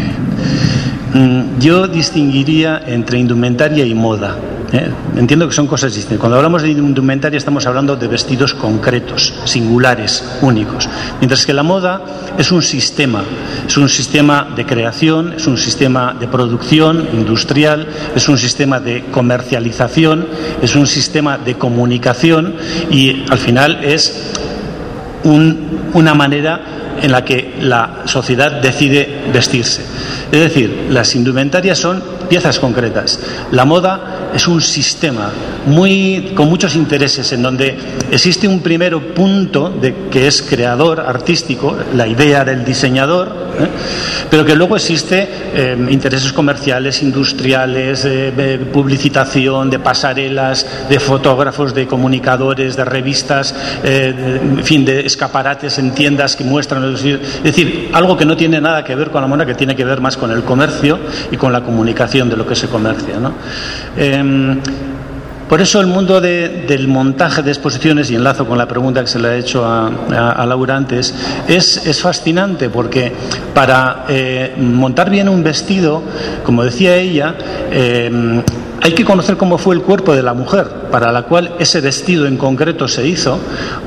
Yo distinguiría entre indumentaria y moda. Entiendo que son cosas distintas. Cuando hablamos de indumentaria estamos hablando de vestidos concretos, singulares, únicos. Mientras que la moda es un sistema de creación, es un sistema de producción industrial, es un sistema de comercialización, es un sistema de comunicación y al final es una manera en la que la sociedad decide vestirse. Es decir, las indumentarias son piezas concretas. La moda es un sistema con muchos intereses, en donde existe un primer punto que es creador artístico, la idea del diseñador, pero que luego existe intereses comerciales, industriales, publicitación, de pasarelas, de fotógrafos, de comunicadores, de revistas, en fin, de escaparates en tiendas que muestran. Es decir, algo que no tiene nada que ver con la moda, que tiene que ver más con el comercio y con la comunicación de lo que se comercia, ¿no? Por eso el mundo del montaje de exposiciones, y enlazo con la pregunta que se le ha hecho a Laura antes, es fascinante, porque para montar bien un vestido, como decía ella, hay que conocer cómo fue el cuerpo de la mujer para la cual ese vestido en concreto se hizo,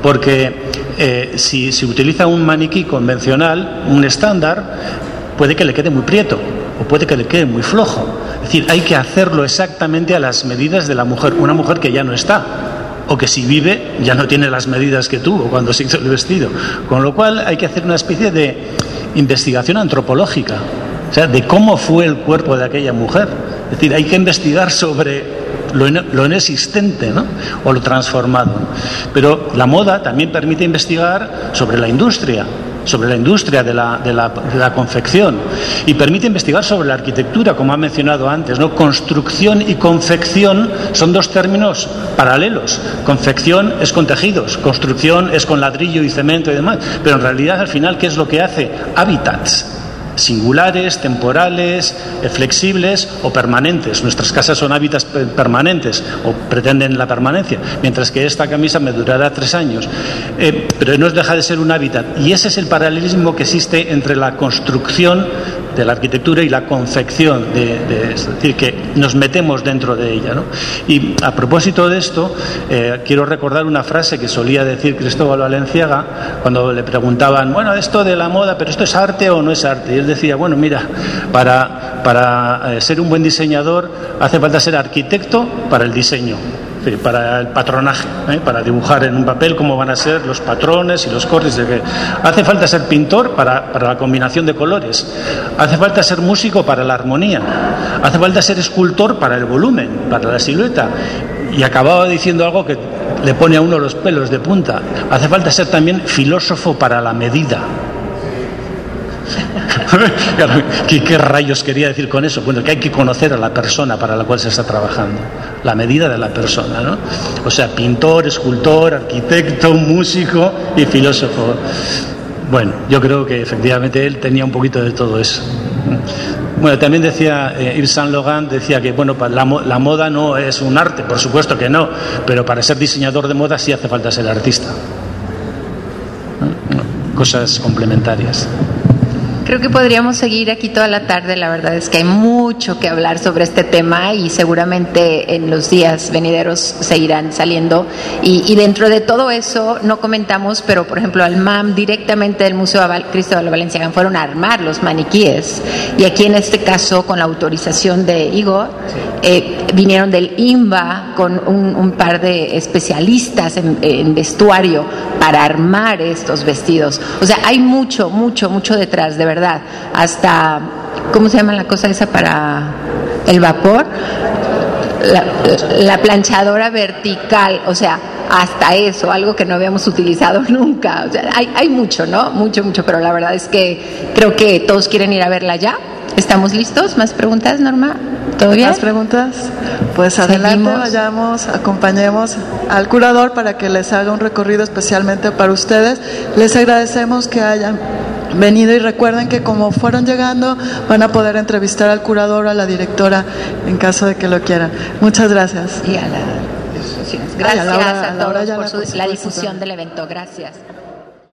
porque si se utiliza un maniquí convencional, un estándar, puede que le quede muy prieto o puede que le quede muy flojo. Es decir, hay que hacerlo exactamente a las medidas de la mujer, una mujer que ya no está, o que si vive ya no tiene las medidas que tuvo cuando se hizo el vestido. Con lo cual hay que hacer una especie de investigación antropológica, o sea, de cómo fue el cuerpo de aquella mujer. Es decir, hay que investigar sobre lo inexistente, ¿no?, o lo transformado, ¿no? Pero la moda también permite investigar sobre la industria de la confección, y permite investigar sobre la arquitectura, como ha mencionado antes, ¿no? Construcción y confección son dos términos paralelos. Confección es con tejidos, construcción es con ladrillo y cemento y demás, pero en realidad al final, ¿qué es lo que hace? Hábitats singulares, temporales, flexibles o permanentes. Nuestras casas son hábitats permanentes o pretenden la permanencia, mientras que esta camisa me durará 3 años. Pero no deja de ser un hábitat, y ese es el paralelismo que existe entre la construcción de la arquitectura y la confección es decir, que nos metemos dentro de ella, ¿no? Y a propósito de esto, quiero recordar una frase que solía decir Cristóbal Valenciaga cuando le preguntaban, bueno, esto de la moda, pero ¿esto es arte o no es arte? Y él decía, bueno, mira, para ser un buen diseñador hace falta ser arquitecto para el diseño, para el patronaje, para dibujar en un papel cómo van a ser los patrones y los cortes. Hace falta ser pintor para la combinación de colores, hace falta ser músico para la armonía, hace falta ser escultor para el volumen, para la silueta. Y acababa diciendo algo que le pone a uno los pelos de punta: hace falta ser también filósofo para la medida. ¿Qué rayos quería decir con eso? Bueno, que hay que conocer a la persona para la cual se está trabajando, la medida de la persona, ¿no? O sea, pintor, escultor, arquitecto, músico y filósofo. Bueno, yo creo que efectivamente él tenía un poquito de todo eso. Bueno, también decía Yves Saint Laurent, decía que bueno, la moda no es un arte, por supuesto que no, pero para ser diseñador de moda sí hace falta ser artista, ¿no? Cosas complementarias. Creo que podríamos seguir aquí toda la tarde. La verdad es que hay mucho que hablar sobre este tema y seguramente en los días venideros seguirán saliendo. Y dentro de todo eso no comentamos, pero por ejemplo al MAM directamente del Museo Cristóbal Valenciaga fueron a armar los maniquíes, y aquí en este caso con la autorización de Igor vinieron del INBA con un par de especialistas en vestuario para armar estos vestidos. O sea, hay mucho detrás, de verdad. Hasta, ¿cómo se llama la cosa esa para el vapor? La planchadora vertical, o sea, hasta eso, algo que no habíamos utilizado nunca. O sea, hay mucho, ¿no? Mucho, pero la verdad es que creo que todos quieren ir a verla ya. ¿Estamos listos? ¿Más preguntas, Norma? ¿Todo bien? ¿Más preguntas? Pues adelante, vayamos, acompañemos al curador para que les haga un recorrido especialmente para ustedes. Les agradecemos que hayan venido y recuerden que como fueron llegando van a poder entrevistar al curador o a la directora en caso de que lo quieran. Muchas gracias. Y a la... Gracias a todos por la difusión del evento. Gracias.